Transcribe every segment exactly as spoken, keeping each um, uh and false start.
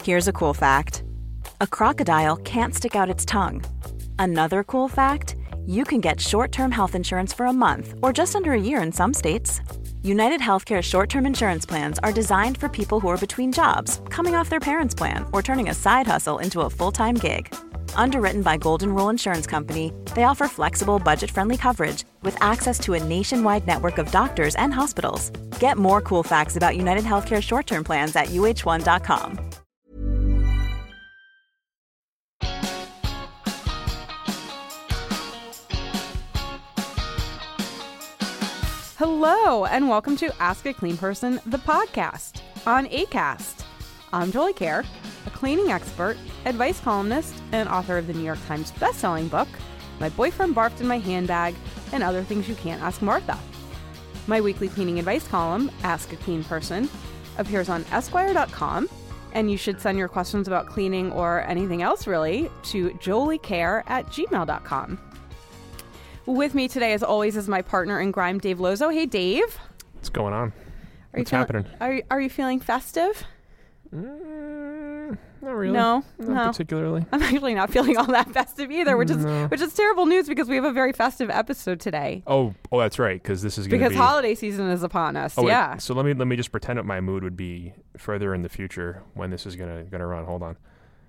Here's a cool fact. A crocodile can't stick out its tongue. Another cool fact, you can get short-term health insurance for a month or just under a year in some states. United Healthcare short-term insurance plans are designed for people who are between jobs, coming off their parents' plan, or turning a side hustle into a full-time gig. Underwritten by Golden Rule Insurance Company, they offer flexible, budget-friendly coverage with access to a nationwide network of doctors and hospitals. Get more cool facts about United Healthcare short-term plans at U H one dot com. Hello, and welcome to Ask a Clean Person, the podcast on Acast. I'm Jolie Kerr, a cleaning expert, advice columnist, and author of the New York Times bestselling book, My Boyfriend Barfed in My Handbag, and Other Things You Can't Ask Martha. My weekly cleaning advice column, Ask a Clean Person, appears on Esquire dot com, and you should send your questions about cleaning or anything else really to joliecare at gmail dot com. With me today, as always, is my partner in crime, Dave Lozo. Hey, Dave. What's going on? Are What's you feeling, happening? Are you, are you feeling festive? Mm, not really. No, not no. particularly. I'm actually not feeling all that festive either, which is No. which is terrible news because we have a very festive episode today. Oh, oh, that's right. Because this is going to Because be holiday season is upon us. Oh, wait, yeah. So let me let me just pretend what my mood would be further in the future when this is gonna gonna run. Hold on.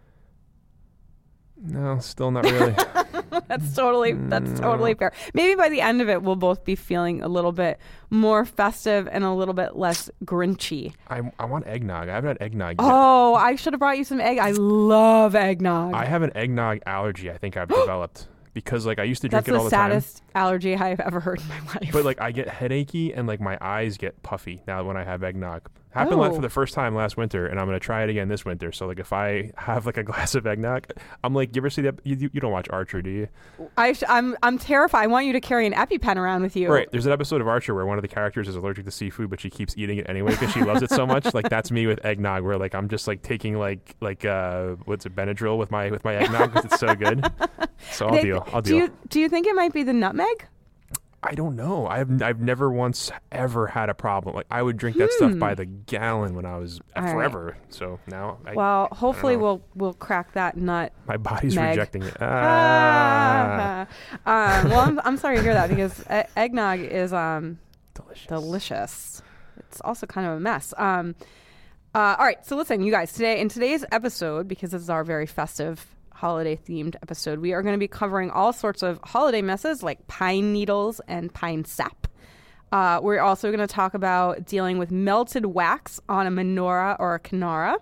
No, still not really. That's totally that's No. totally fair. Maybe by the end of it, we'll both be feeling a little bit more festive and a little bit less grinchy. I I want eggnog. I haven't had eggnog yet. Oh, I should have brought you some egg. I love eggnog. I have an eggnog allergy. I think I've developed because like I used to drink That's it all the the time. saddest allergy I've ever heard in my life. But like I get headachy and like my eyes get puffy now when I have eggnog. Happened like Oh. for the first time last winter, and I'm gonna try it again this winter. So like if I have like a glass of eggnog, I'm like, you ever see that? You, you don't watch Archer, do you? I sh- I'm I'm terrified. I want you to carry an EpiPen around with you. Right. There's an episode of Archer where one of the characters is allergic to seafood, but she keeps eating it anyway because she loves it so much. Like that's me with eggnog, where like I'm just like taking like like uh what's it Benadryl with my with my eggnog because it's so good. So I'll They- deal. I'll do deal. you do you think it might be the nutmeg? I don't know. I've I've never once ever had a problem. Like I would drink that stuff by the gallon when I was All right. forever. So now, I, Well, hopefully know. we'll we'll crack that nut. my body's Meg. rejecting it. Ah, Ah. um, well, I'm I'm sorry to hear that because e- eggnog is um delicious. delicious. It's also kind of a mess. Um, uh, all right, so listen, you guys. Today in today's episode, because this is our very festive holiday themed episode, we are going to be covering all sorts of holiday messes like pine needles and pine sap. Uh, we're also going to talk about dealing with melted wax on a menorah or a kinara,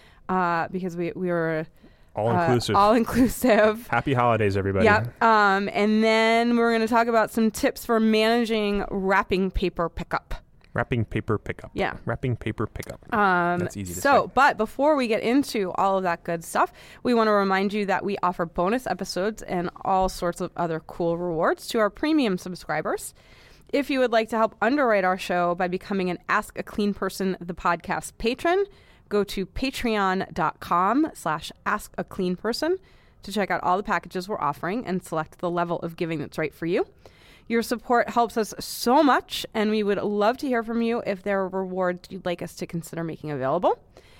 uh, because we we were all inclusive. uh, all inclusive. Happy holidays, everybody. Yep. Um, and then we're going to talk about some tips for managing wrapping paper pickup. Wrapping paper pickup. Yeah. Wrapping paper pickup. Um, That's easy to so, say. but before we get into all of that good stuff, we want to remind you that we offer bonus episodes and all sorts of other cool rewards to our premium subscribers. If you would like to help underwrite our show by becoming an Ask a Clean Person, the podcast patron, go to patreon.com slash ask a clean person to check out all the packages we're offering and select the level of giving that's right for you. Your support helps us so much, and we would love to hear from you if there are rewards you'd like us to consider making available.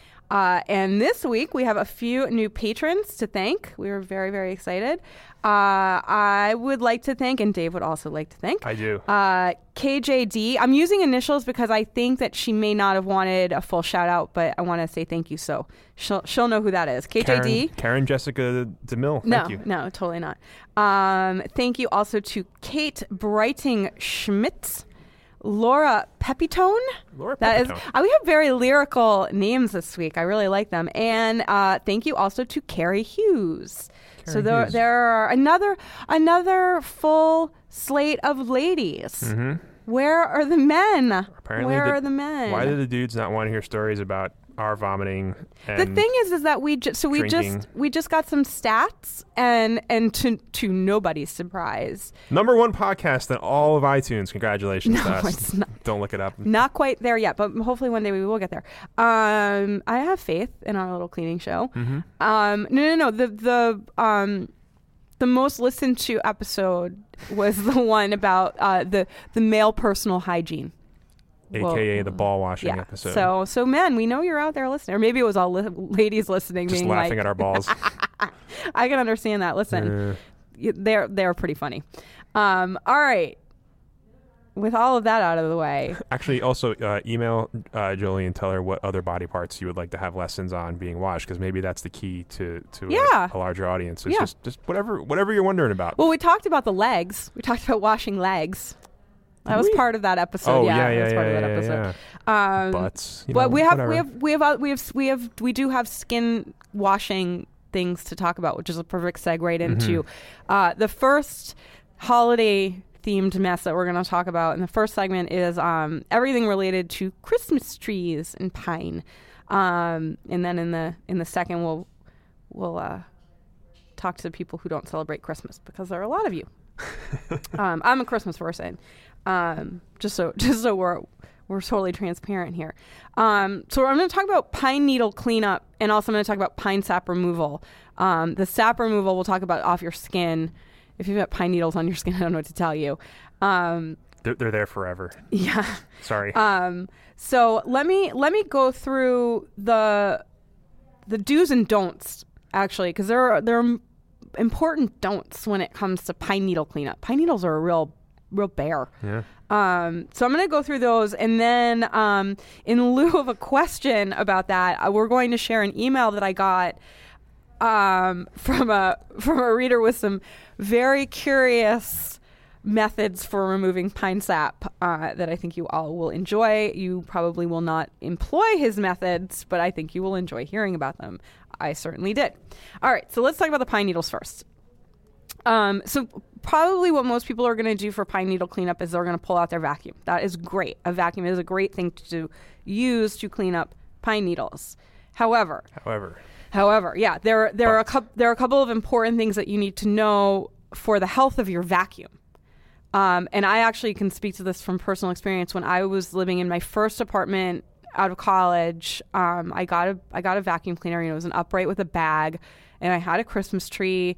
Uh, and this week, we have a few new patrons to thank. We were very, very excited. Uh, I would like to thank, and Dave would also like to thank, I do. uh, K J D. I'm using initials because I think that she may not have wanted a full shout out, but I want to say thank you. So she'll she'll know who that is. K J D. Karen, Karen Jessica DeMille. Thank No, you. no, totally not. Um, thank you also to Kate Brighting Schmitz, Laura Pepitone. Laura That is, Pepitone. uh, we have very lyrical names this week. I really like them. And uh, thank you also to Carrie Hughes. so Carrie there, Hughes. there are another another full slate of ladies. Mm-hmm. Where are the men? Apparently Where the- are the men? Why do the dudes not want to hear stories about our vomiting? And The thing is, is that we just so we drinking. just we just got some stats, and and to to nobody's surprise, number one podcast in all of iTunes. Congratulations No, to us. it's not. Don't look it up. not quite there yet, but hopefully one day we will get there. Um, I have faith in our little cleaning show. Mm-hmm. Um, no, no, no. The the um, the most listened to episode was the one about uh, the the male personal hygiene. Well, A K A the ball washing yeah. episode. So, so men, we know you're out there listening. Or maybe it was all li- ladies listening, Just being laughing like, at our balls. I can understand that. Listen, Uh, y- they're they're pretty funny. Um, all right. With all of that out of the way, Actually, also uh, email uh, Jolie and tell her what other body parts you would like to have lessons on being washed, because maybe that's the key to to Yeah. a, a larger audience. It's Yeah. just just whatever whatever you're wondering about. well, we talked about the legs. We talked about washing legs. That was We- part of that episode. oh yeah, yeah, that yeah, was yeah, part of that yeah, episode. yeah. Um, Butts. You But know, we have whatever. we have we have uh, we have we have we do have skin washing things to talk about, which is a perfect segue right into Mm-hmm. uh, the first holiday themed mess that we're going to talk about in the first segment is um, everything related to Christmas trees and pine, um, and then in the in the second we'll we'll uh, talk to the people who don't celebrate Christmas, because there are a lot of you. um, I'm a Christmas person, um, just so just so we're we're totally transparent here. Um, so I'm going to talk about pine needle cleanup, and also I'm going to talk about pine sap removal. Um, the sap removal we'll talk about off your skin. If you've got pine needles on your skin, I don't know what to tell you. Um, They're, they're there forever. yeah. Sorry. Um, so let me let me go through the the do's and don'ts, actually, because there are there are important don'ts when it comes to pine needle cleanup. Pine needles are a real real bear. yeah. Um, so I'm going to go through those, and then um, in lieu of a question about that, uh, we're going to share an email that I got um, from a from a reader with some very curious methods for removing pine sap uh, that I think you all will enjoy. You probably will not employ his methods, but I think you will enjoy hearing about them. I certainly did. All right, so let's talk about the pine needles first. Um, so probably what most people are going to do for pine needle cleanup is they're going to pull out their vacuum. That is great. A vacuum is a great thing to use to clean up pine needles. However, However. However, yeah, there there are a But- couple there are a couple of important things that you need to know for the health of your vacuum. Um, and I actually can speak to this from personal experience. When I was living in my first apartment out of college, um, I got a I got a vacuum cleaner. You know, it was an upright with a bag, and I had a Christmas tree,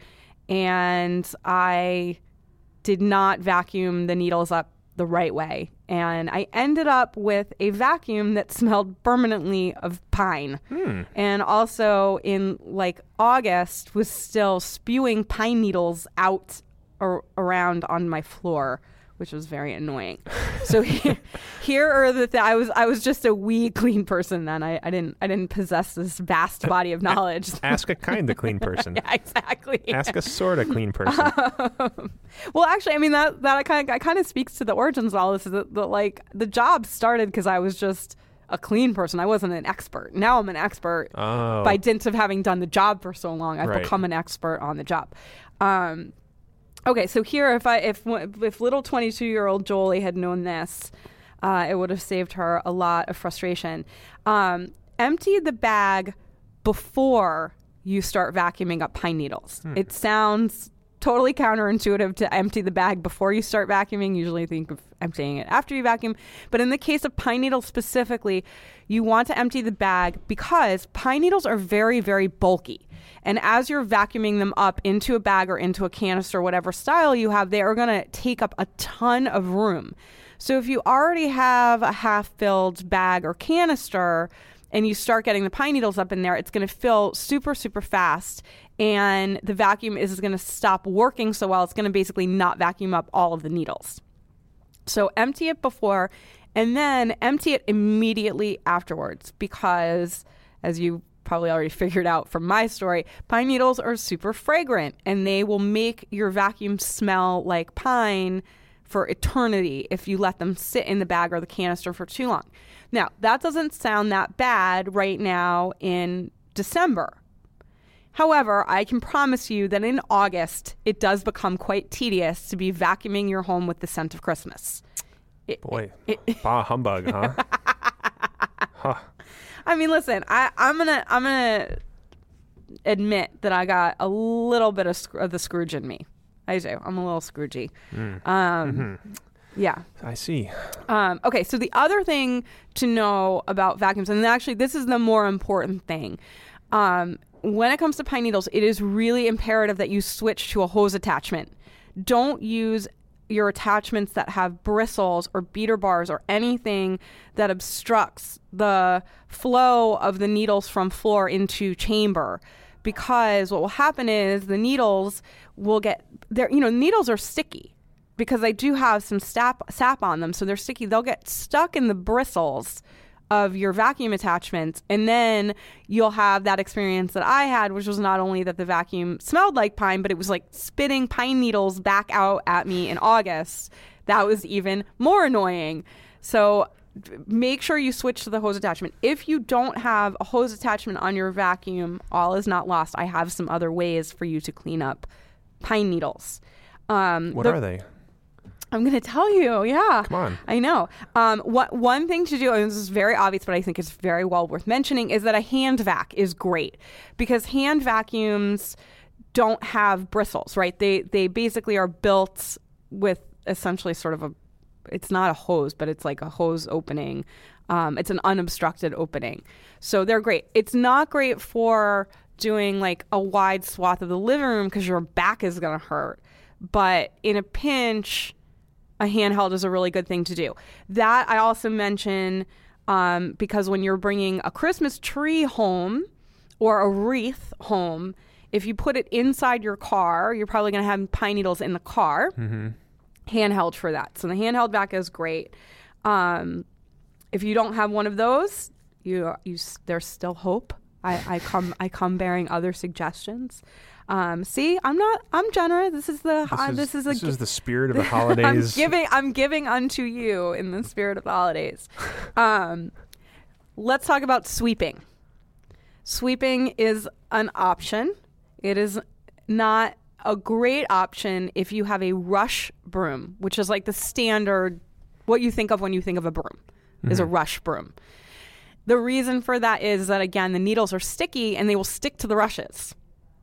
and I did not vacuum the needles up the right way. And I ended up with a vacuum that smelled permanently of pine. Hmm. And also in like August was still spewing pine needles out or around on my floor, which was very annoying. So here, here are the th- I was I was just a wee clean person then. I, I didn't I didn't possess this vast body of knowledge. Ask a kind of clean person. Yeah, exactly. Ask a sort of clean person. Well, actually, I mean that that kind of kind of speaks to the origins of all this. Is that, that like the job started because I was just a clean person. I wasn't an expert. Now I'm an expert Oh. by dint of having done the job for so long. I've Right. become an expert on the job. Um, okay, so here, if I if if little twenty-two year old Jolie had known this, uh, it would have saved her a lot of frustration. Um, empty the bag before you start vacuuming up pine needles. Hmm. It sounds totally counterintuitive to empty the bag before you start vacuuming. Usually think of emptying it after you vacuum. But in the case of pine needles specifically, you want to empty the bag because pine needles are very, very bulky. And as you're vacuuming them up into a bag or into a canister, whatever style you have, they are going to take up a ton of room. So if you already have a half-filled bag or canister and you start getting the pine needles up in there, it's going to fill super, super fast. And the vacuum is going to stop working so well. It's going to basically not vacuum up all of the needles. So empty it before and then empty it immediately afterwards because, as you probably already figured out from my story, pine needles are super fragrant and they will make your vacuum smell like pine for eternity if you let them sit in the bag or the canister for too long. Now, that doesn't sound that bad right now in December. However, I can promise you that in August, it does become quite tedious to be vacuuming your home with the scent of Christmas. It, Boy, it, it, bah humbug, huh? huh. I mean, listen, I, I'm gonna I'm gonna admit that I got a little bit of, Scro- of the Scrooge in me. I do. I'm a little Scroogey. Mm. Um, Mm-hmm. Yeah. I see. Um, okay, so the other thing to know about vacuums, and actually this is the more important thing, um, when it comes to pine needles, it is really imperative that you switch to a hose attachment. Don't use your attachments that have bristles or beater bars or anything that obstructs the flow of the needles from floor into chamber. Because what will happen is the needles will get there. You know, needles are sticky because they do have some sap, sap on them. So they're sticky. They'll get stuck in the bristles of your vacuum attachments. And then you'll have that experience that I had, which was not only that the vacuum smelled like pine, but it was like spitting pine needles back out at me in August. That was even more annoying. So make sure you switch to the hose attachment. If you don't have a hose attachment on your vacuum, all is not lost. I have some other ways for you to clean up pine needles. Um, what the, are they? I'm going to tell you. Yeah. Come on. I know. Um, what one thing to do, and this is very obvious, but I think it's very well worth mentioning, is that a hand vac is great because hand vacuums don't have bristles, right? They they basically are built with essentially sort of a, it's not a hose, but it's like a hose opening. Um, it's an unobstructed opening. So they're great. It's not great for doing like a wide swath of the living room because your back is going to hurt. But in a pinch, a handheld is a really good thing to do. That I also mention um, because when you're bringing a Christmas tree home or a wreath home, if you put it inside your car, you're probably going to have pine needles in the car. Mm-hmm. Handheld for that. So the handheld vac is great. Um, if you don't have one of those, you you there's still hope. I, I come I come bearing other suggestions. Um, see, I'm not. I'm generous. This is the. This uh, is, this is, this a, is the spirit of the holidays. I'm giving. I'm giving unto you in the spirit of the holidays. Um, let's talk about sweeping. Sweeping is an option. It is not a great option if you have a rush broom, which is like the standard. What you think of when you think of a broom mm-hmm. is a rush broom. The reason for that is that again, the needles are sticky and they will stick to the rushes.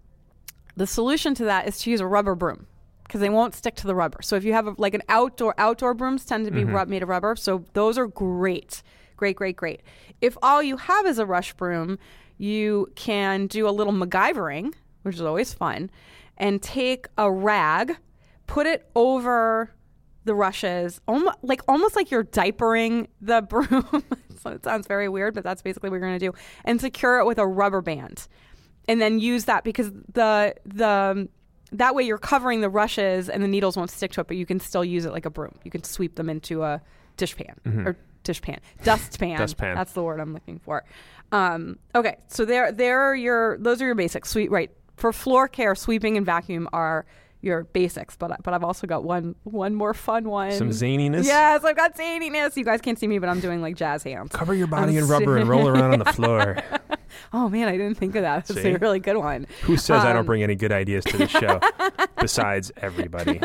The solution to that is to use a rubber broom because they won't stick to the rubber. So if you have a, like an outdoor, outdoor brooms tend to be mm-hmm. rub, made of rubber. So those are great, great, great, great. If all you have is a rush broom, you can do a little MacGyvering, which is always fun, and take a rag, put it over the rushes, almost like, almost like you're diapering the broom. So it sounds very weird, but that's basically what you're going to do. And secure it with a rubber band. And then use that because the the that way you're covering the rushes and the needles won't stick to it, but you can still use it like a broom. You can sweep them into a dishpan mm-hmm. or dishpan, dustpan. Dustpan. That's the word I'm looking for. Um, okay, so there there are your those are your basics. Sweep right for floor care, sweeping and vacuum are your basics, but but I've also got one one more fun one. Some zaniness. Yes, I've got zaniness. You guys can't see me, but I'm doing like jazz hands. Cover your body I'm in rubber and roll around on the floor. Oh man, I didn't think of that. That's a really good one. Who says um, I don't bring any good ideas to the show? Besides everybody.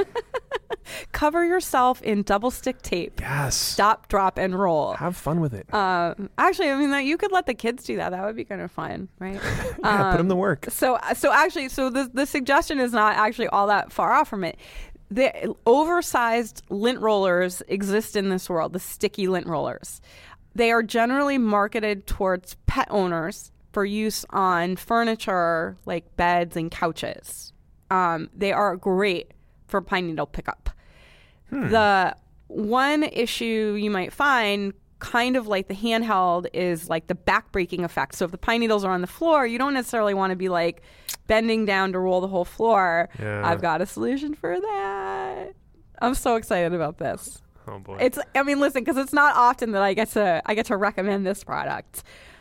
Cover yourself in double stick tape. Yes. Stop, drop, and roll. Have fun with it. Um, actually, I mean, that you could let the kids do that. That would be kind of fun, right? yeah, um, put them to work. So, so actually, so the the suggestion is not actually all that far off from it. The oversized lint rollers exist in this world. The sticky lint rollers. They are generally marketed towards pet owners for use on furniture like beds and couches. Um, they are great for pine needle pickup. Hmm. The one issue you might find, kind of like the handheld, is like the back-breaking effect. So if the pine needles are on the floor, you don't necessarily want to be like bending down to roll the whole floor. Yeah. I've got a solution for that. I'm so excited about this. Oh boy. It's I mean, listen, because it's not often that I get to I get to recommend this product.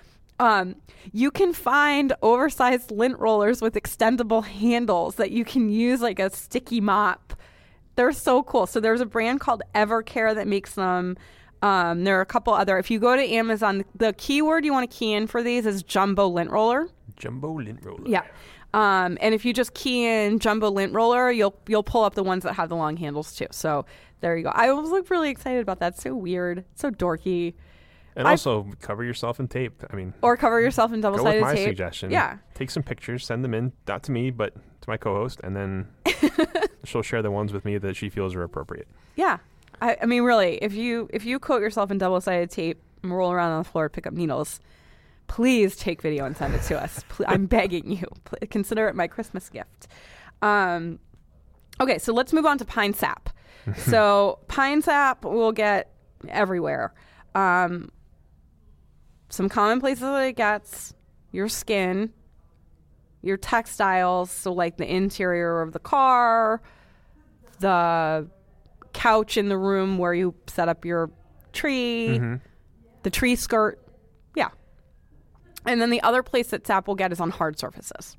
Um, you can find oversized lint rollers with extendable handles that you can use like a sticky mop. They're so cool. So there's a brand called Evercare that makes them. Um, there are a couple other. If you go to Amazon, the keyword you want to key in for these is jumbo lint roller. Jumbo lint roller. Yeah. Um, and if you just key in jumbo lint roller, you'll you'll pull up the ones that have the long handles too. So there you go. I was like really excited about that. It's so weird. It's so dorky. And I, also cover yourself in tape. I mean, or cover yourself in double-sided tape. Go with my suggestion. Yeah. Take some pictures, send them in, not to me, but to my co-host, and then she'll share the ones with me that she feels are appropriate. Yeah. I, I mean, really, if you if you coat yourself in double-sided tape and roll around on the floor, pick up needles, please take video and send it to us. Please, I'm begging you. Consider it my Christmas gift. Um, okay, so let's move on to pine sap. So pine sap will get everywhere. Um, some common places that it gets: your skin, your textiles, so like the interior of the car, the couch in the room where you set up your tree, Mm-hmm. the tree skirt. Yeah. And then the other place that sap will get is on hard surfaces.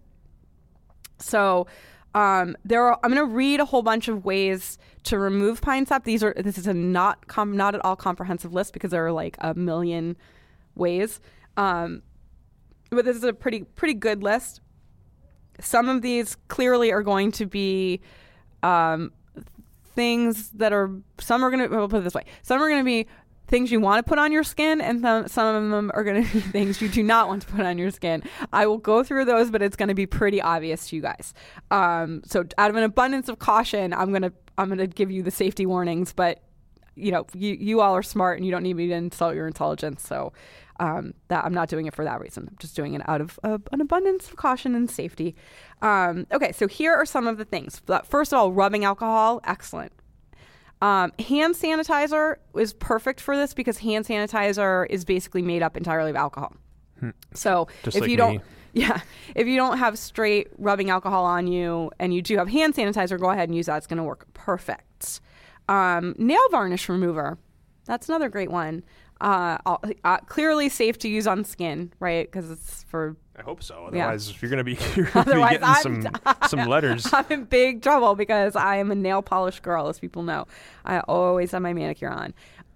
So um, there are, I'm going to read a whole bunch of ways to remove pine sap. These are this is a not com, not at all comprehensive list because there are like a million ways. Um, but this is a pretty pretty good list. Some of these clearly are going to be um, things that are, some are going to, we'll put it this way, some are going to be things you want to put on your skin, and some, some of them are going to be things you do not want to put on your skin. I will go through those, but it's going to be pretty obvious to you guys. Um, so out of an abundance of caution, I'm going to I'm going to give you the safety warnings, but you know, you, you all are smart and you don't need me to insult your intelligence. So um, that I'm not doing it for that reason. I'm just doing it out of uh, an abundance of caution and safety. Um, okay, so here are some of the things. First of all, rubbing alcohol, excellent. Um, hand sanitizer is perfect for this because hand sanitizer is basically made up entirely of alcohol. Hmm. So Just if like you me. don't, yeah, if you don't have straight rubbing alcohol on you and you do have hand sanitizer, go ahead and use that. It's going to work perfect. Um, nail varnish remover, that's another great one. Uh, uh, clearly safe to use on skin, right? Because it's for. I hope so. Yeah. Otherwise, if you're going to be, you're gonna be getting I'm, some some letters. I'm in big trouble because I am a nail polish girl, as people know. I always have my manicure on,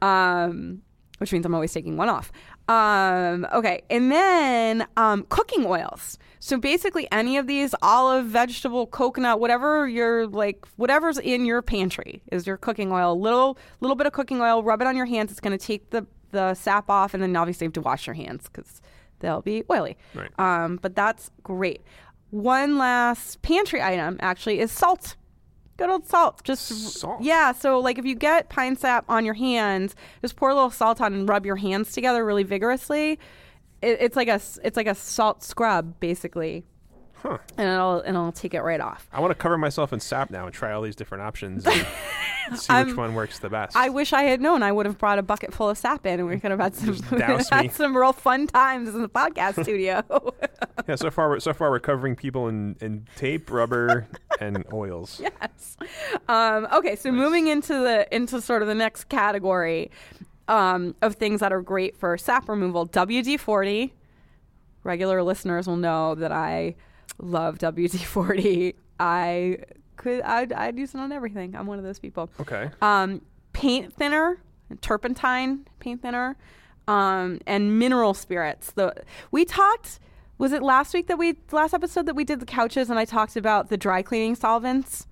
um, which means I'm always taking one off. Um, okay, and then um, cooking oils. So basically, any of these olive, vegetable, coconut, whatever you're like, whatever's in your pantry is your cooking oil. Little little bit of cooking oil. Rub it on your hands. It's going to take the the sap off, and then obviously you have to wash your hands because they'll be oily. Right. Um, but that's great. One last pantry item actually is salt. Good old salt. Just Salt? Yeah. So like if you get pine sap on your hands, just pour a little salt on and rub your hands together really vigorously. It, it's like a it's like a salt scrub basically. Huh. And it'll and it'll take it right off. I want to cover myself in sap now and try all these different options and see I'm- which one works the best. I wish I had known. I would have brought a bucket full of sap in, and we could have had some douse had me. some real fun times in the podcast studio. yeah. So far, we're, so far we're covering people in, in tape, rubber, and oils. Yes. Um, okay, so moving into the into sort of the next category um, of things that are great for sap removal, W D forty. Regular listeners will know that I love W D forty. I could I'd, I'd use it on everything. I'm one of those people. Okay. Um, paint thinner, turpentine paint thinner, um, and mineral spirits. The we talked. Was it last week that we last episode that we did the couches and I talked about the dry cleaning solvents?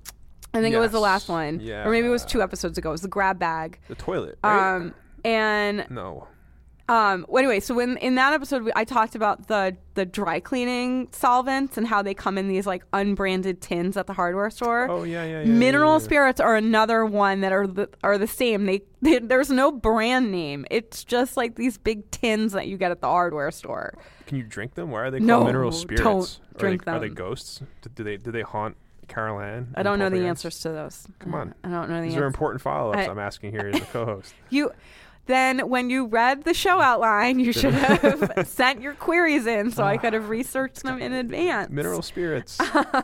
I think it was the Yes. last one, Yeah. or maybe it was two episodes ago. It was the grab bag. The toilet. Right? Um, and no. um, well, anyway, so when in that episode we, I talked about the the dry cleaning solvents and how they come in these like unbranded tins at the hardware store. Oh yeah, yeah, yeah. Mineral yeah, yeah. spirits are another one that are the are the same. They, they there's no brand name. It's just like these big tins that you get at the hardware store. Can you drink them? Why are they called No, mineral spirits? don't are drink they, Are they them. ghosts? Do, do they do they haunt Carol Ann? I don't know the Poltergeist? answers to those. Come on. I don't know the These answers. are important follow-ups. I- I'm asking here as the co-host. You then when you read the show outline, you should have sent your queries in so I could have researched them in advance. Mineral spirits.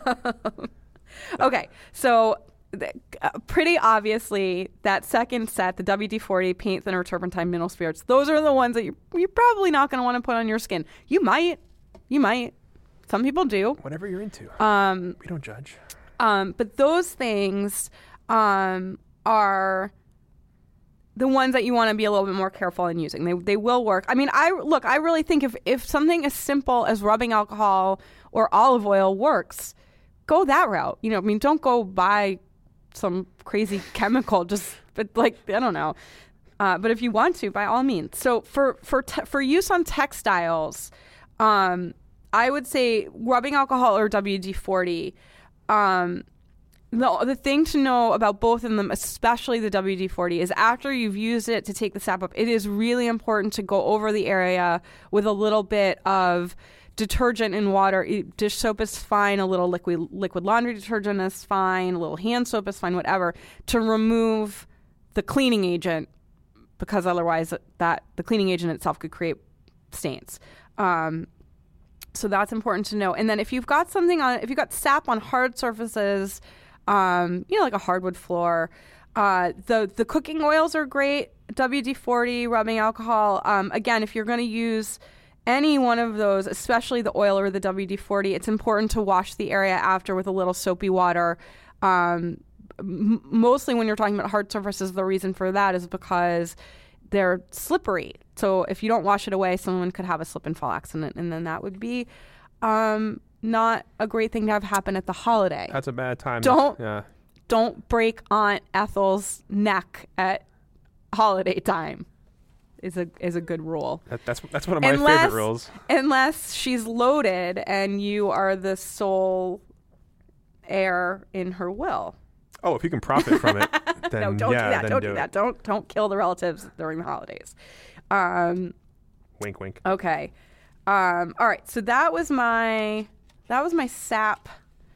Okay, so th- uh, pretty obviously that second set, the W D forty paint thinner turpentine mineral spirits, those are the ones that you're, you're probably not going to want to put on your skin. You might, you might. Some people do. Whatever you're into. Um, we don't judge. um, but those things um, are the ones that you want to be a little bit more careful in using. They they will work. I mean, I look, I really think if, if something as simple as rubbing alcohol or olive oil works, go that route. You know, I mean, don't go buy some crazy chemical. Just, but like, I don't know. Uh, but if you want to, by all means. So for for te- for use on textiles, um, I would say rubbing alcohol or W D forty. Um, the the thing to know about both of them, especially the W D forty, is after you've used it to take the sap up, it is really important to go over the area with a little bit of detergent in water. Dish soap is fine. A little liquid liquid laundry detergent is fine. A little hand soap is fine. Whatever, to remove the cleaning agent, because otherwise that the cleaning agent itself could create stains. Um, so that's important to know. And then if you've got something on, if you've got sap on hard surfaces, um, you know, like a hardwood floor, uh, the the cooking oils are great. W D forty, rubbing alcohol. Um, again, if you're going to use any one of those, especially the oil or the W D forty, it's important to wash the area after with a little soapy water. Um, m- mostly when you're talking about hard surfaces, the reason for that is because they're slippery. So if you don't wash it away, someone could have a slip and fall accident, and then that would be um, not a great thing to have happen at the holiday. That's a bad time. Don't yeah. don't break Aunt Ethel's neck at holiday time. Is a is a good rule. That, that's that's one of my unless, favorite rules. Unless she's loaded and you are the sole heir in her will. Oh, if you can profit from it, then no, don't yeah, do that. then Don't do, do it. that. Don't don't kill the relatives during the holidays. Um, wink, wink. Okay. Um, all right. So that was my that was my sap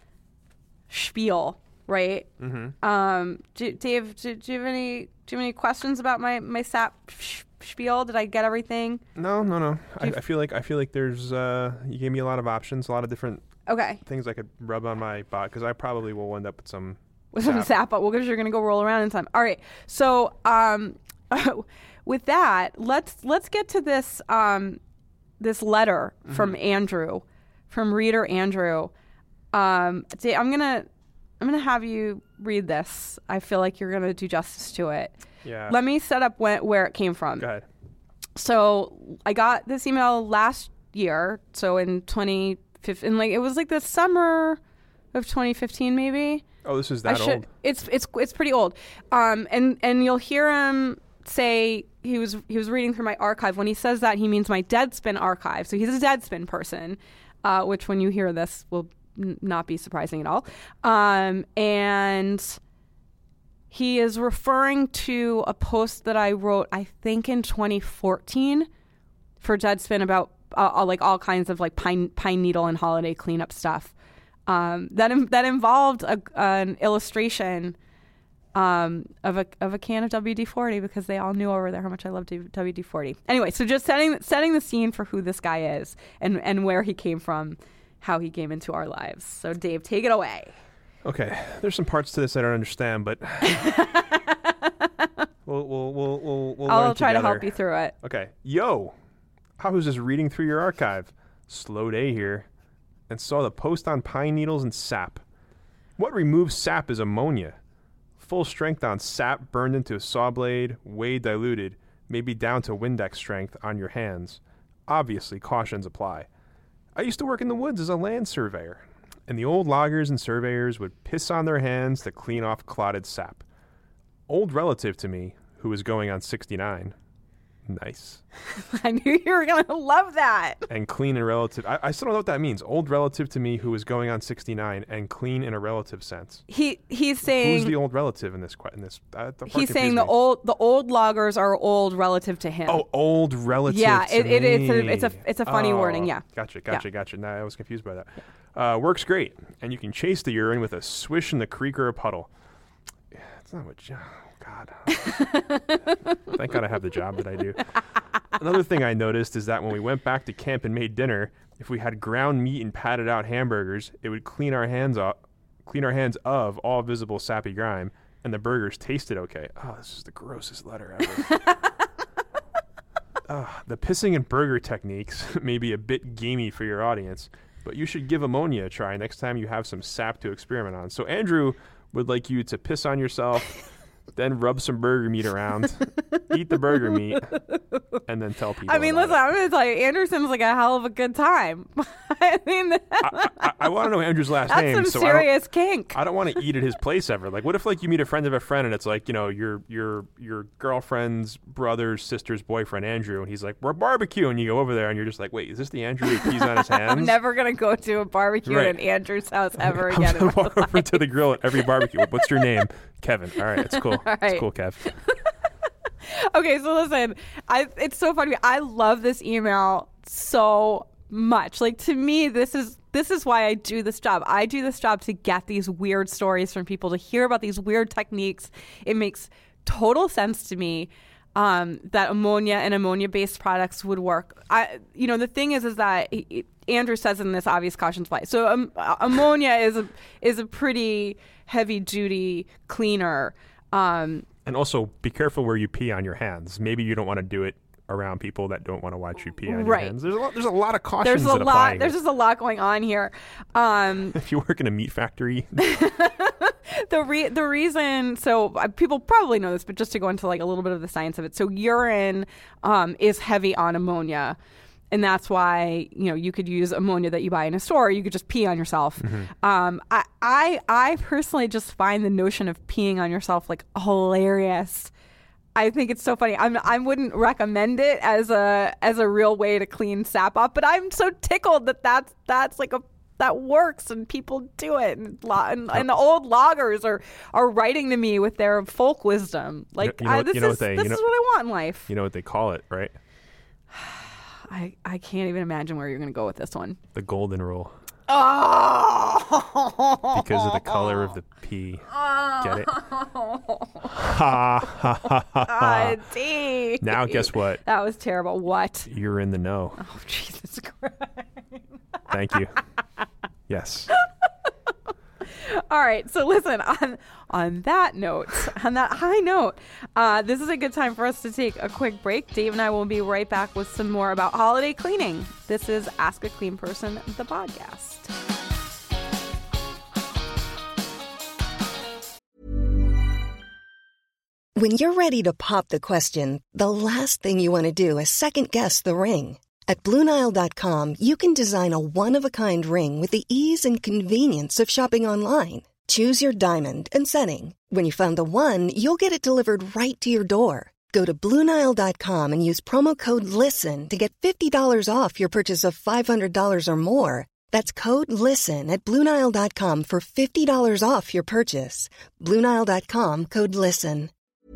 spiel, right? Mm-hmm. Um, do, Dave, do, do you have any do you have any questions about my my sap sh- spiel? Did I get everything? No, no, no. I, I feel like I feel like there's uh, you gave me a lot of options, a lot of different okay things I could rub on my bot because I probably will end up with some with sap. some sap, but well, because you're gonna go roll around in time. All right. So um, with that, let's let's get to this um this letter mm-hmm. from Andrew, from reader Andrew. Um, Dave, I'm gonna. I'm going to have you read this. I feel like you're going to do justice to it. Yeah. Let me set up when, where it came from. Go ahead. So I got this email last year. So in twenty fifteen, like it was like the summer of twenty fifteen, maybe. Oh, this is that I should, old? It's it's it's pretty old. Um, and and you'll hear him say he was he was reading through my archive. When he says that, he means my Deadspin archive. So he's a Deadspin person, uh, which when you hear this will not be surprising at all. Um, and he is referring to a post that I wrote, I think in twenty fourteen for Deadspin about uh, all, like all kinds of like pine pine needle and holiday cleanup stuff. Um, that im- that involved a, an illustration um, of a of a can of W D forty because they all knew over there how much I loved W D forty. Anyway, so just setting setting the scene for who this guy is and and where he came from, how he came into our lives. So, Dave, take it away. Okay, there's some parts to this I don't understand, but we'll we'll we'll we'll, we'll I'll learn try together. to help you through it. Okay, yo, I was just reading through your archive, slow day here, and saw the post on pine needles and sap. What removes sap is ammonia. Full strength on sap burned into a saw blade, way diluted, maybe down to Windex strength on your hands. Obviously, cautions apply. I used to work in the woods as a land surveyor, and the old loggers and surveyors would piss on their hands to clean off clotted sap. Old relative to me, who was going on sixty-nine. Nice. I knew you were going to love that. And clean in relative. I, I still don't know what that means. Old relative to me who was going on sixty-nine and clean in a relative sense. He he's saying Who's the old relative in this? que- In this, uh, the part he's saying confused the me. old the old loggers are old relative to him. Oh, old relative. Yeah, to it, it, it's a me. it's a it's a funny Oh, wording. Yeah. Gotcha, gotcha, gotcha. Now I was confused by that. Uh, works great, and you can chase the urine with a swish in the creek or a puddle. Yeah, that's not what. You, oh God. Thank God I have the job that I do. Another thing I noticed is that when we went back to camp and made dinner, if we had ground meat and patted out hamburgers, it would clean our hands off, clean our hands of all visible sappy grime, and the burgers tasted okay. Oh, this is the grossest letter ever. uh, the pissing and burger techniques may be a bit gamey for your audience, but you should give ammonia a try next time you have some sap to experiment on. So Andrew would like you to piss on yourself, then rub some burger meat around, eat the burger meat, and then tell people. I mean, about listen, it. I'm going to tell you, Anderson's like a hell of a good time. I mean, I, I, I want to know Andrew's last that's name. some so I don't, serious kink. I don't want to eat at his place ever. Like, what if like you meet a friend of a friend and it's like, you know, your your your girlfriend's brother's sister's boyfriend Andrew, and he's like, we're barbecuing. And you go over there and you're just like, wait, is this the Andrew who pees on his hands? I'm never going to go to a barbecue Right. at Andrew's house ever I'm again. in gonna my walk over life. to the grill at every barbecue. What's your name? Kevin. All right, it's cool. All right. It's cool, Kev. Okay, so listen, I it's so funny. I love this email so much. Like, to me, this is this is why I do this job. I do this job to get these weird stories from people, to hear about these weird techniques. It makes total sense to me um, that ammonia and ammonia-based products would work. I, you know, the thing is, is that he, Andrew says in this obvious cautions why. So um, ammonia is a is a pretty heavy-duty cleaner. Um, and also, be careful where you pee on your hands. Maybe you don't want to do it around people that don't want to watch you pee on right. your hands. There's a lot, there's a lot of cautions there's a that lot, apply. There's just a lot going on here. Um, if you work in a meat factory. the re- the reason, so uh, people probably know this, but just to go into like a little bit of the science of it. So urine um, is heavy on ammonia. And that's why, you know, you could use ammonia that you buy in a store. Or you could just pee on yourself. Mm-hmm. Um, I, I, I personally just find the notion of peeing on yourself like hilarious. I think it's so funny. I'm, I wouldn't recommend it as a as a real way to clean sap up, but I'm so tickled that that's that's like a that works and people do it. And, and, and the old loggers are, are writing to me with their folk wisdom. Like, you know, I, this, you know is, they, this you know, is what I want in life. You know what they call it, right? I, I can't even imagine where you're going to go with this one. The golden rule. Oh! Because of the color of the pee. Oh. Get it? Ha ha ha ha. Ah, Dave. Now guess what? That was terrible. What? You're in the know. Oh, Jesus Christ. Thank you. Yes. All right. So listen, on on that note, on that high note, uh, this is a good time for us to take a quick break. Dave and I will be right back with some more about holiday cleaning. This is Ask a Clean Person, the podcast. When you're ready to pop the question, the last thing you want to do is second guess the ring. At Blue Nile dot com, you can design a one-of-a-kind ring with the ease and convenience of shopping online. Choose your diamond and setting. When you find the one, you'll get it delivered right to your door. Go to Blue Nile dot com and use promo code LISTEN to get fifty dollars off your purchase of five hundred dollars or more. That's code LISTEN at Blue Nile dot com for fifty dollars off your purchase. Blue Nile dot com, code LISTEN.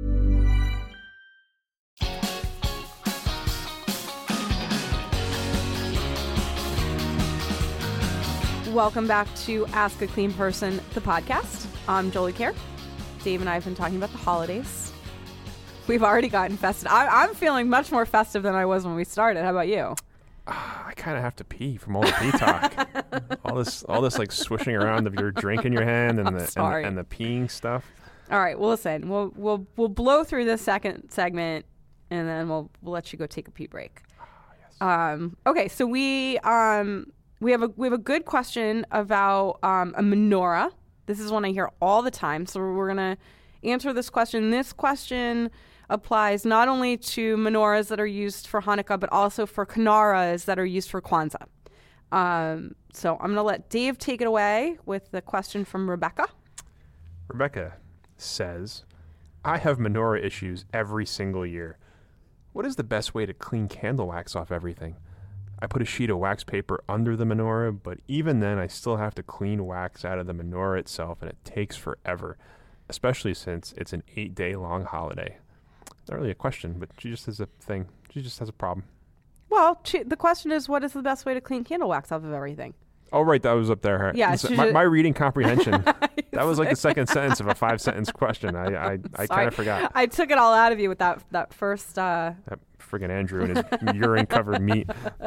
Welcome back to Ask a Clean Person, the podcast. I'm Jolie Kerr. Dave and I have been talking about the holidays. We've already gotten festive. I, I'm feeling much more festive than I was when we started. How about you? Uh, I kind of have to pee from all the pee talk. all this, all this like swishing around of your drink in your hand and the and, the and the peeing stuff. All right. Well, listen. We'll we'll we'll blow through this second segment, and then we'll we'll let you go take a pee break. Oh, yes. Um. Okay. So we um. We have a we have a good question about um, a menorah. This is one I hear all the time, so we're gonna answer this question. This question applies not only to menorahs that are used for Hanukkah, but also for Kanaras that are used for Kwanzaa. Um, so I'm gonna let Dave take it away with the question from Rebecca. Rebecca says, "I have menorah issues every single year. What is the best way to clean candle wax off everything? I put a sheet of wax paper under the menorah, but even then I still have to clean wax out of the menorah itself, and it takes forever, especially since it's an eight-day long holiday." Not really a question, but she just has a thing. She just has a problem. Well, she, the question is, what is the best way to clean candle wax off of everything? Oh, right. That was up there. Yeah. Listen, my, my reading comprehension. That was like the second sentence of a five-sentence question. I I, I kind of forgot. I took it all out of you with that that first... Uh... That friggin' Andrew and his urine-covered meat.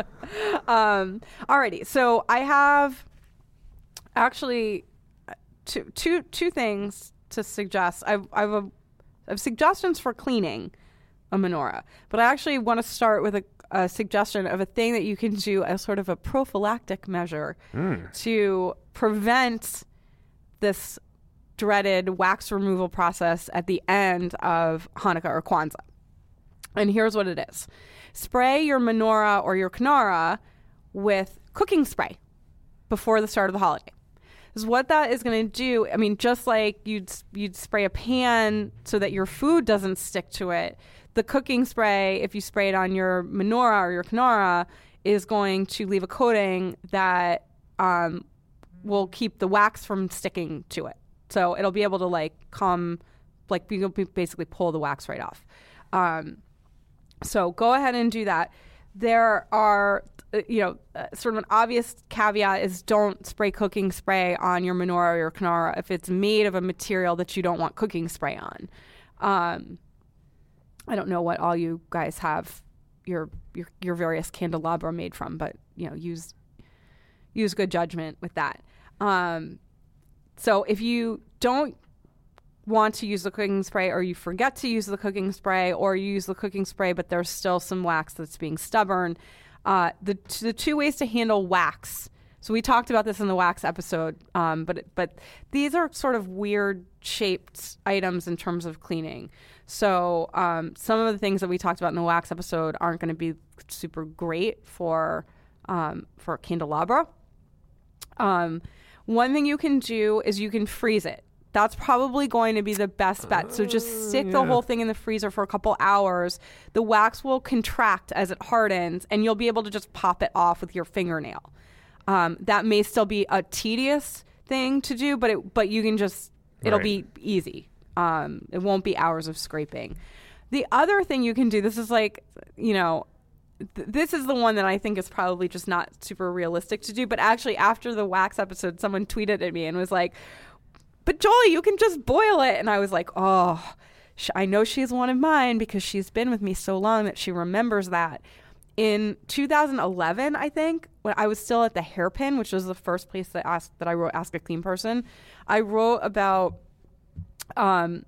Um, alrighty. So I have actually two, two, two things to suggest. I've, I've, a, I have suggestions for cleaning a menorah, but I actually want to start with a, a suggestion of a thing that you can do as sort of a prophylactic measure mm. to prevent this dreaded wax removal process at the end of Hanukkah or Kwanzaa. And here's what it is. Spray your menorah or your Kanara with cooking spray before the start of the holiday. Because what that is going to do, I mean, just like you'd you'd spray a pan so that your food doesn't stick to it, the cooking spray, if you spray it on your menorah or your Kanara, is going to leave a coating that um, will keep the wax from sticking to it. So it'll be able to like come, like basically pull the wax right off. Um, So go ahead and do that. There are uh, you know, uh, sort of an obvious caveat is don't spray cooking spray on your menorah or your Kinara if it's made of a material that you don't want cooking spray on. Um, I don't know what all you guys have your your your various candelabra made from, but you know, use use good judgment with that. Um, so if you don't want to use the cooking spray, or you forget to use the cooking spray, or you use the cooking spray but there's still some wax that's being stubborn, uh, the the two ways to handle wax. So we talked about this in the wax episode, um, but but these are sort of weird shaped items in terms of cleaning. So um, some of the things that we talked about in the wax episode aren't going to be super great for um, for candelabra. Um, one thing you can do is you can freeze it. That's probably going to be the best bet. So just stick uh, yeah. the whole thing in the freezer for a couple hours. The wax will contract as it hardens, and you'll be able to just pop it off with your fingernail. Um, that may still be a tedious thing to do, but it, but you can just, it'll right. be easy. Um, it won't be hours of scraping. The other thing you can do, this is like, you know, th- this is the one that I think is probably just not super realistic to do. But actually, after the wax episode, someone tweeted at me and was like, but Jolie, you can just boil it. And I was like, oh, sh- I know she's one of mine because she's been with me so long that she remembers that. In two thousand eleven, I think, when I was still at the Hairpin, which was the first place that, asked, that I wrote Ask a Clean Person, I wrote about, um,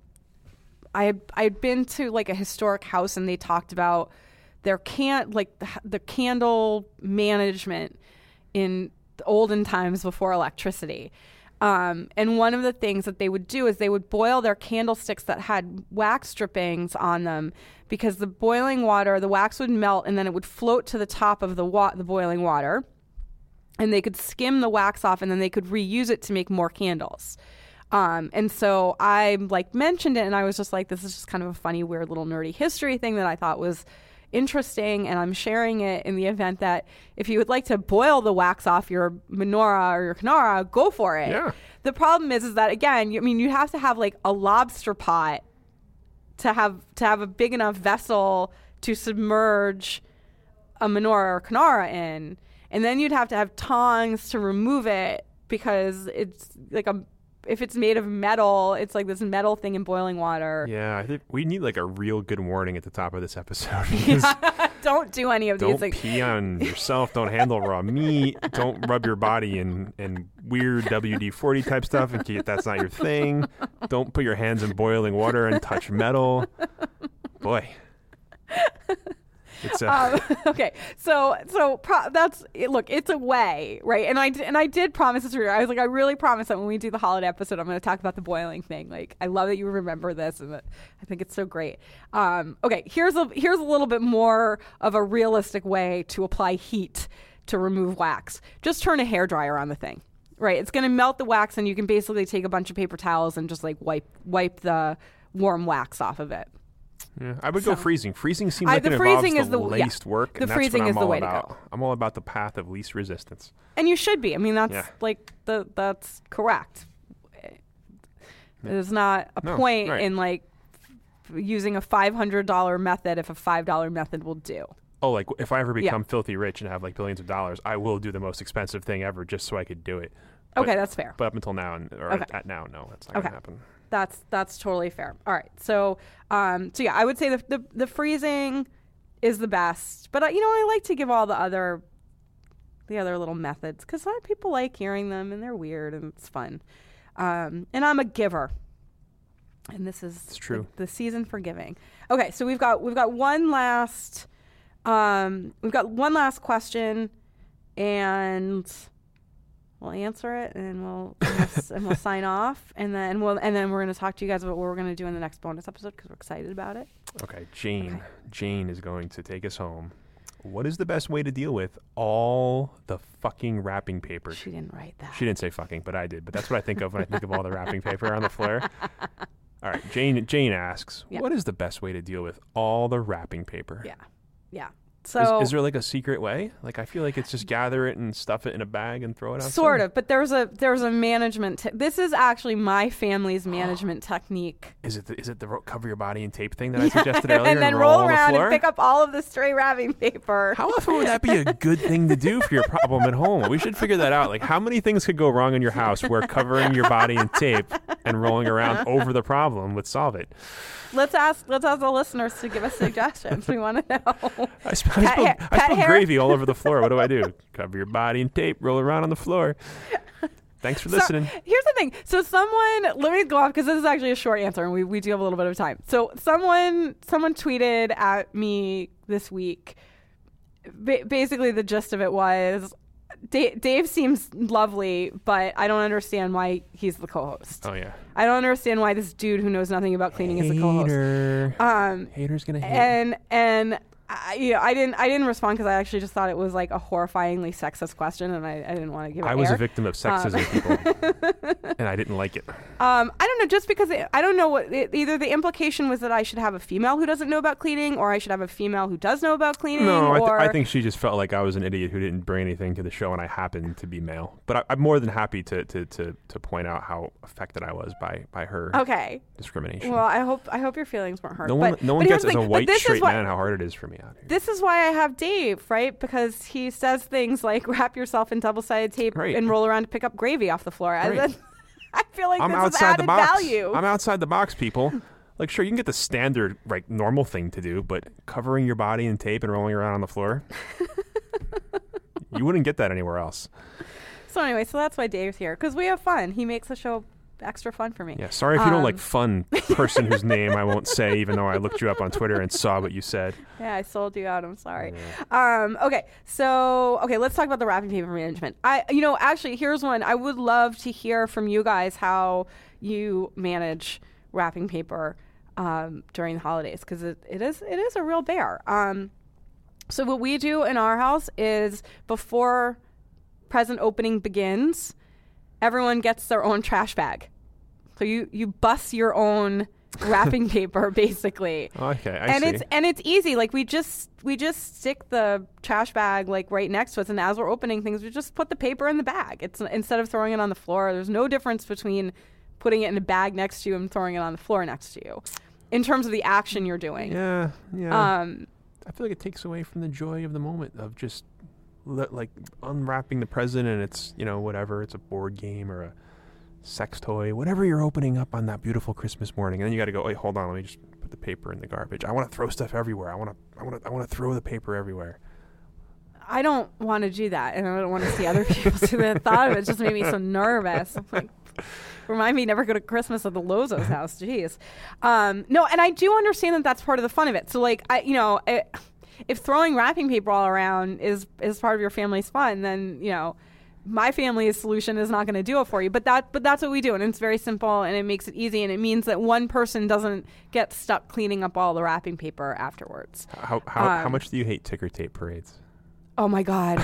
I had, I had been to like a historic house and they talked about their can like the, the candle management in the olden times before electricity. Um, and one of the things that they would do is they would boil their candlesticks that had wax drippings on them, because the boiling water, the wax would melt and then it would float to the top of the wa- the boiling water, and they could skim the wax off and then they could reuse it to make more candles. Um, and so I like mentioned it and I was just like, this is just kind of a funny, weird little nerdy history thing that I thought was interesting, and I'm sharing it in the event that if you would like to boil the wax off your menorah or your Kinara, go for it. Yeah. The problem is, is that again, you, I mean, you have to have like a lobster pot to have to have a big enough vessel to submerge a menorah or Kinara in, and then you'd have to have tongs to remove it because it's like a if it's made of metal, it's like this metal thing in boiling water. Yeah, I think we need like a real good warning at the top of this episode. Yeah. Don't do any of don't these things. Don't pee on yourself. Don't handle raw meat. Don't rub your body in, in weird W D forty type stuff if that's not your thing. Don't put your hands in boiling water and touch metal. Boy. It's a um, okay, so so pro- that's look. It's a way, right? And I and I did promise this reader. I was like, I really promise that when we do the holiday episode, I'm going to talk about the boiling thing. Like, I love that you remember this, and that I think it's so great. Um, okay, here's a here's a little bit more of a realistic way to apply heat to remove wax. Just turn a hairdryer on the thing, right? It's going to melt the wax, and you can basically take a bunch of paper towels and just like wipe wipe the warm wax off of it. Yeah, I would so, go freezing. Freezing seems I, like the it freezing involves is the, the least yeah, work. The and freezing that's what I'm is the all way about. to go. I'm all about the path of least resistance. And you should be. I mean, that's yeah. like the that's correct. There's not a no, point right. in like using a five hundred dollars method if a five dollars method will do. Oh, like if I ever become yeah. filthy rich and have like billions of dollars, I will do the most expensive thing ever just so I could do it. But, okay, that's fair. But up until now, and or okay. at now, no, that's not okay. gonna happen. That's that's totally fair. All right, so um, so yeah, I would say the the, the freezing is the best, but uh, you know, I like to give all the other the other little methods because a lot of people like hearing them and they're weird and it's fun. Um, and I'm a giver, and this is it's true. The, the season for giving. Okay, so we've got we've got one last um, we've got one last question, and we'll answer it, and we'll and we'll, and we'll sign off, and then we'll and then we're going to talk to you guys about what we're going to do in the next bonus episode because we're excited about it. Okay, Jane. Okay. Jane is going to take us home. What is the best way to deal with all the fucking wrapping paper? She didn't write that. She didn't say fucking, but I did. But that's what I think of when I think of all the wrapping paper on the floor. All right, Jane. Jane asks, yeah. what is the best way to deal with all the wrapping paper? Yeah, yeah. So is, is there like a secret way? Like I feel like it's just gather it and stuff it in a bag and throw it outside. Sort of, but there's a there's a management. Te- this is actually my family's management technique. Is it the, is it the ro- cover your body in tape thing that I suggested earlier? And then roll, roll on the around floor? and pick up all of the stray wrapping paper. How often would that be a good thing to do for your problem at home? We should figure that out. Like how many things could go wrong in your house where covering your body in tape and rolling around over the problem would solve it? Let's ask let's ask the listeners to give us suggestions. We want to know. I, sp- I Pet spilled, hair- I pet spilled hair? gravy all over the floor. What do I do? Cover your body in tape, roll around on the floor. Thanks for listening. So, here's the thing. So someone, let me go off because this is actually a short answer, and we, we do have a little bit of time. So someone someone tweeted at me this week. Ba- basically, the gist of it was, Dave, Dave seems lovely, but I don't understand why he's the co-host. Oh yeah. I don't understand why this dude who knows nothing about cleaning is the co-host. Hater. Um, Hater's gonna hate. and and I, you know, I didn't I didn't respond because I actually just thought it was like a horrifyingly sexist question, and I, I didn't want to give it I was air. a victim of sexism, Um, people, and I didn't like it. Um, I don't know, just because it, I don't know what it, either the implication was that I should have a female who doesn't know about cleaning, or I should have a female who does know about cleaning. No, I, th- or I think she just felt like I was an idiot who didn't bring anything to the show, and I happened to be male. But I, I'm more than happy to, to, to, to point out how affected I was by, by her okay. discrimination. Well, I hope I hope your feelings weren't hurt. no one, but, no one but gets here's as the a thing, but white this is straight what- man how hard it is for me out here. This is why I have Dave, right? Because he says things like wrap yourself in double-sided tape Right. and roll around to pick up gravy off the floor. I, Right. I feel like I'm this is outside added the box. value. I'm outside the box, people. Like, sure, you can get the standard, like, normal thing to do, but covering your body in tape and rolling around on the floor, you wouldn't get that anywhere else. So anyway, so that's why Dave's here, because we have fun. He makes the show extra fun for me. Yeah, sorry if you don't Um, like fun person whose name I won't say, even though I looked you up on Twitter and saw what you said. Yeah, I sold you out. I'm sorry. Um, okay, so okay, let's talk about the wrapping paper management. I, you know, actually, here's one. I would love to hear from you guys how you manage wrapping paper um, during the holidays, because it, it is it is a real bear. Um, so what we do in our house is before present opening begins, everyone gets their own trash bag. So you you bust your own wrapping paper basically. Okay, I and see. it's and it's easy. Like we just we just stick the trash bag like right next to us, and as we're opening things, we just put the paper in the bag. It's instead of throwing it on the floor. There's no difference between putting it in a bag next to you and throwing it on the floor next to you, in terms of the action you're doing. yeah, yeah. Um, I feel like it takes away from the joy of the moment of just le- like unwrapping the present, and it's, you know, whatever. It's a board game or a sex toy, whatever you're opening up on that beautiful Christmas morning, and then you got to go, wait, hold on, let me just put the paper in the garbage. I want to throw stuff everywhere. I want to, I want to, I want to throw the paper everywhere. I don't want to do that, and I don't want to see other people do that. The thought of it just made me so nervous. I'm like, remind me never go to Christmas at the Lozo's house. Jeez. Um, no, and I do understand that that's part of the fun of it. So, like, I, you know, it, if throwing wrapping paper all around is is part of your family's fun, then, you know, my family's solution is not going to do it for you. But that, but that's what we do, and it's very simple, and it makes it easy, and it means that one person doesn't get stuck cleaning up all the wrapping paper afterwards. How how, Um, how much do you hate ticker tape parades? Oh my God.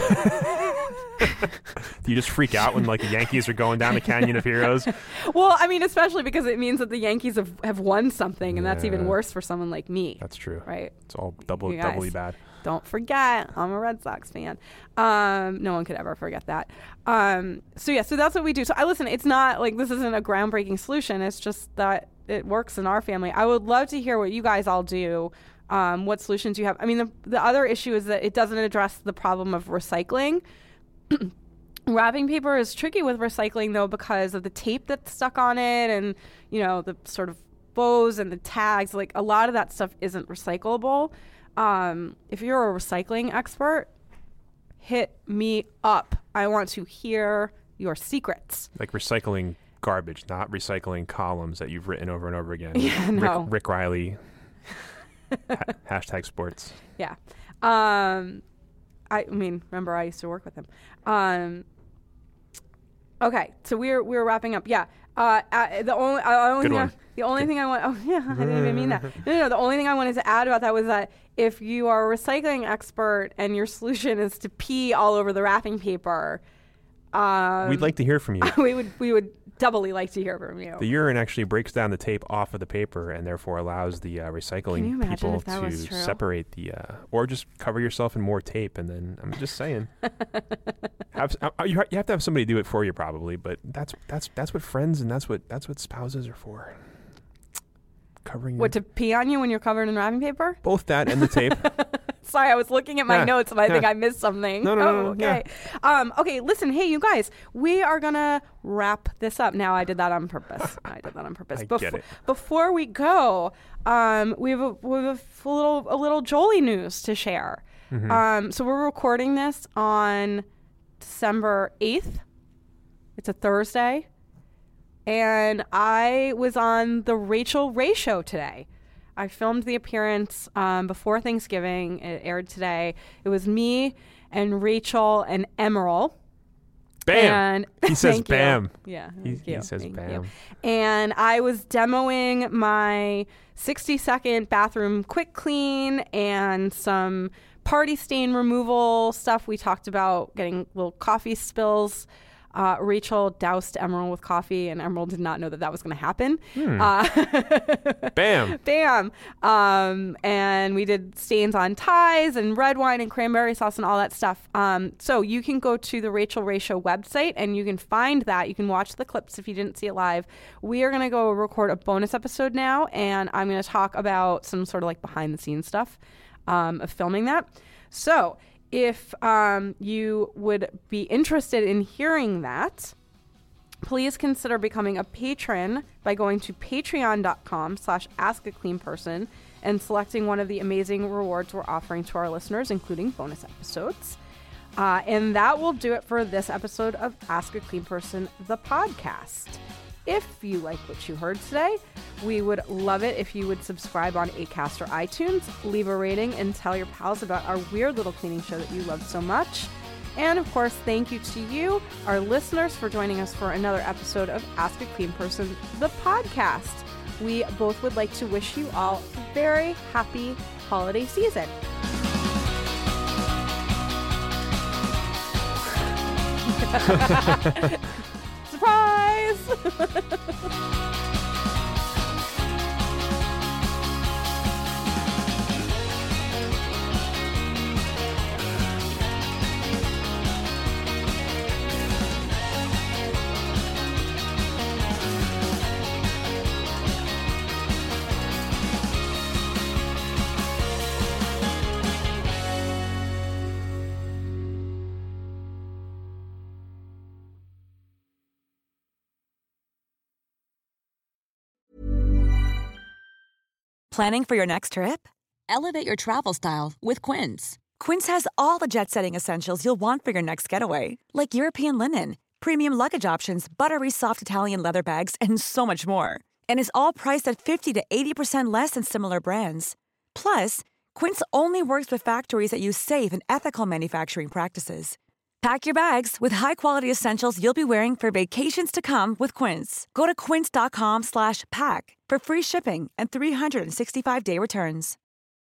Do you just freak out when like the Yankees are going down the Canyon of Heroes? Well, I mean, especially because it means that the Yankees have, have won something, and that's even Yeah. worse for someone like me. That's true. Right. It's all double You guys. doubly bad. Don't forget, I'm a Red Sox fan. Um, no one could ever forget that. Um, so yeah, so that's what we do. So I listen, it's not like this isn't a groundbreaking solution. It's just that it works in our family. I would love to hear what you guys all do. Um, what solutions you have. I mean, the, the other issue is that it doesn't address the problem of recycling. Wrapping paper is tricky with recycling, though, because of the tape that's stuck on it, and, you know, the sort of bows and the tags. Like, a lot of that stuff isn't recyclable. Um, if you're a recycling expert, hit me up. I want to hear your secrets. Like recycling garbage, not recycling columns that you've written over and over again. Yeah, no. Rick, Rick Riley. ha- hashtag sports. Yeah. Um, I, I mean, remember I used to work with him. Um, okay, so we're we're wrapping up. Yeah. Uh, uh, the only uh, only Good thing I, one. the only thing I want. Oh yeah, I didn't even mean that. No, no, no. The only thing I wanted to add about that was that if you are a recycling expert and your solution is to pee all over the wrapping paper, Um, We'd like to hear from you. we would we would doubly like to hear from you. The urine actually breaks down the tape off of the paper and therefore allows the uh, recycling Can you imagine people if that to was true? separate the, uh, or just cover yourself in more tape. And then I'm just saying, have, uh, you, ha- you have to have somebody do it for you probably, but that's that's that's what friends and that's what that's what spouses are for. Covering What, your, to pee on you when you're covered in wrapping paper? both that and the tape. Sorry, I was looking at my Yeah, notes and I think yeah. I missed something. No, no, oh, no, no, okay. Um, okay, listen, hey, you guys, we are going to wrap this up. Now, I did that on purpose. I did that on purpose. I Befo- get it. Before we go, um, we have, a, we have a little a little Jolie news to share. Mm-hmm. Um, so we're recording this on December eighth. It's a Thursday. And I was on the Rachel Ray Show today. I filmed the appearance um, before Thanksgiving. It aired today. It was me and Rachel and Emerald. Bam! And He says thank you. bam. Yeah. He, thank you. he says Thank bam. you. And I was demoing my sixty second bathroom quick clean and some party stain removal stuff. We talked about getting little coffee spills. Uh, Rachel doused Emerald with coffee, and Emerald did not know that that was going to happen. Hmm. Uh, Bam. Bam. Um, and we did stains on ties and red wine and cranberry sauce and all that stuff. Um, so you can go to the Rachel Ray Show website and you can find that. You can watch the clips if you didn't see it live. We are going to go record a bonus episode now, and I'm going to talk about some sort of like behind the scenes stuff um, of filming that. So if um, you would be interested in hearing that, please consider becoming a patron by going to patreon.com slash ask a clean person and selecting one of the amazing rewards we're offering to our listeners, including bonus episodes. Uh, and that will do it for this episode of Ask a Clean Person, the podcast. If you like what you heard today, we would love it if you would subscribe on Acast or iTunes, leave a rating, and tell your pals about our weird little cleaning show that you love so much. And of course, thank you to you, our listeners, for joining us for another episode of Ask a Clean Person, the podcast. We both would like to wish you all a very happy holiday season. Surprise! Planning for your next trip? Elevate your travel style with Quince. Quince has all the jet-setting essentials you'll want for your next getaway, like European linen, premium luggage options, buttery soft Italian leather bags, and so much more. And is all priced at fifty to eighty percent less than similar brands. Plus, Quince only works with factories that use safe and ethical manufacturing practices. Pack your bags with high-quality essentials you'll be wearing for vacations to come with Quince. Go to quince.com slash pack for free shipping and three sixty-five day returns.